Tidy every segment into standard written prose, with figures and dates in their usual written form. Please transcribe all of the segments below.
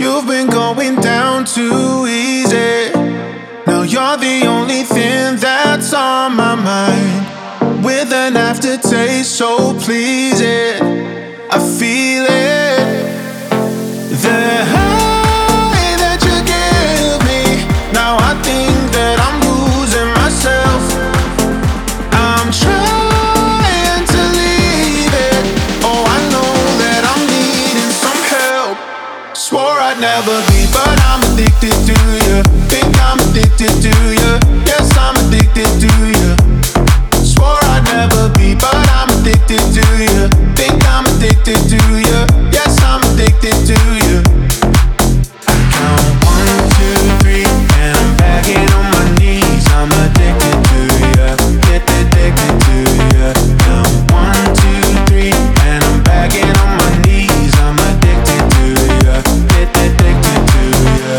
You've been going down too easy. Now you're the only thing that's on my mind. With an aftertaste so pleasing, I feel it. The high that you give me. Now I think that I'm losing myself. I'm trying to leave it. Oh, I know that I'm needing some help. Swore I'd never be, but I'm addicted to you. Think I'm addicted to you. Yes, I'm addicted to you. Swore I'd never be, but I'm addicted to you. Think I'm addicted to you. Yes, I'm addicted to you. I count 1, 2, 3, and I'm begging on my knees. I'm addicted to you. Addicted to you. Count 1, 2, 3, and I'm begging on my knees. I'm addicted to you. Addicted to you.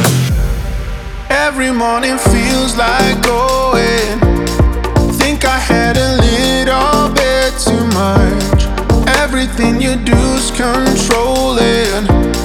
Every morning feels like going. Think I had a little bit too much. Everything you do's controlling.